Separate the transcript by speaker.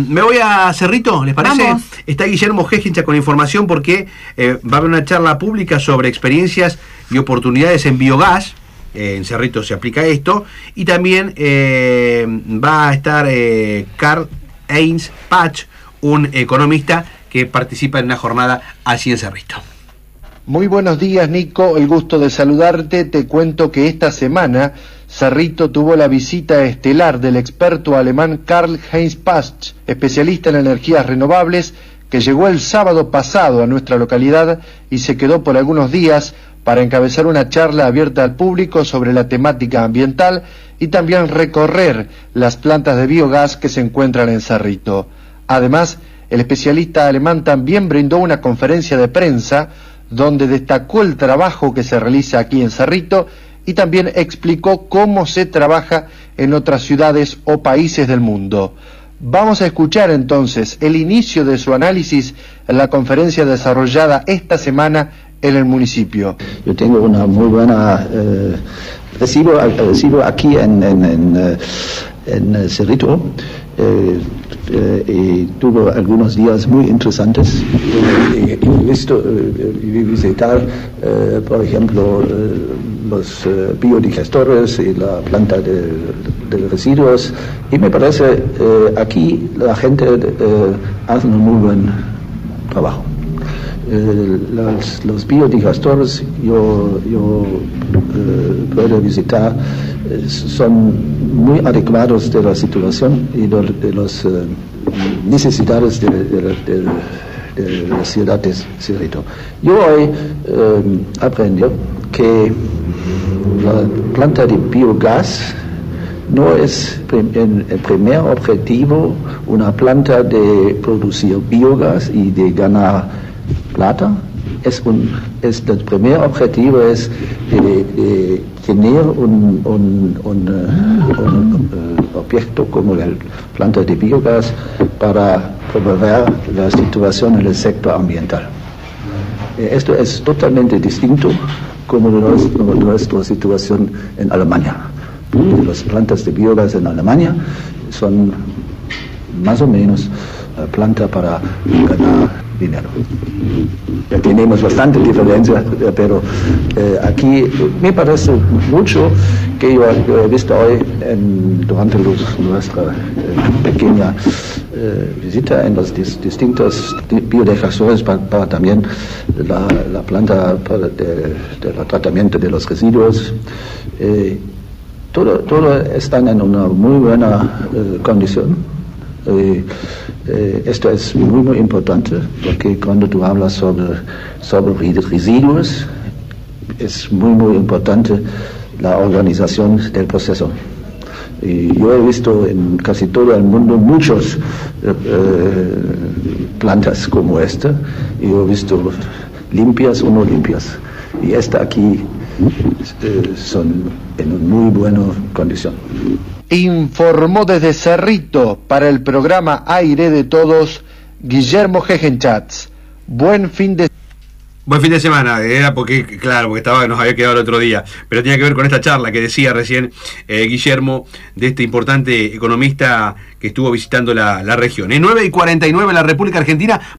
Speaker 1: Me voy a Cerrito, ¿les parece?
Speaker 2: Vamos.
Speaker 1: Está Guillermo Gegincha con información porque va a haber una charla pública sobre experiencias y oportunidades en biogás. En Cerrito se aplica esto. Y también va a estar Karl-Heinz Patsch, un economista que participa en una jornada allí en Cerrito.
Speaker 3: Muy buenos días, Nico, el gusto de saludarte. Te cuento que esta semana Cerrito tuvo la visita estelar del experto alemán Karl-Heinz Patsch, especialista en energías renovables, que llegó el sábado pasado a nuestra localidad y se quedó por algunos días para encabezar una charla abierta al público sobre la temática ambiental y también recorrer las plantas de biogás que se encuentran en Cerrito. Además, el especialista alemán también brindó una conferencia de prensa donde destacó el trabajo que se realiza aquí en Cerrito y también explicó cómo se trabaja en otras ciudades o países del mundo. Vamos a escuchar entonces el inicio de su análisis en la conferencia desarrollada esta semana en el municipio.
Speaker 4: Yo tengo una muy buena recibo aquí en Cerrito. Y tuvo algunos días muy interesantes. He visitar, por ejemplo, los biodigestores y la planta de residuos, y me parece aquí la gente hace un muy buen trabajo. Los biodigestores yo puedo visitar, son muy adecuados de la situación y de las necesidades de la ciudad de Cerrito. Yo hoy aprendí que la planta de biogás no es el primer objetivo una planta de producir biogás y de ganar plata. El primer objetivo es de tener un objeto como la planta de biogás para promover la situación en el sector ambiental. Esto es totalmente distinto como nuestra situación en Alemania. Las plantas de biogás en Alemania son más o menos planta para ganar dinero. Ya tenemos bastante diferencia, pero aquí me parece mucho que yo he visto hoy durante nuestra pequeña visita en los distintos biodigestores para también la planta del tratamiento de los residuos. Todo están en una muy buena condición. Esto es muy importante porque cuando tú hablas sobre residuos es muy importante la organización del proceso. Y yo he visto en casi todo el mundo muchas plantas como esta, y he visto limpias o no limpias, y esta aquí son en una muy buena condición.
Speaker 3: Informó desde Cerrito para el programa Aire de Todos Guillermo Gegenschatz. Buen fin de
Speaker 1: semana, era porque nos había quedado el otro día, pero tenía que ver con esta charla que decía recién Guillermo, de este importante economista que estuvo visitando la región. En 9:49 en la República Argentina.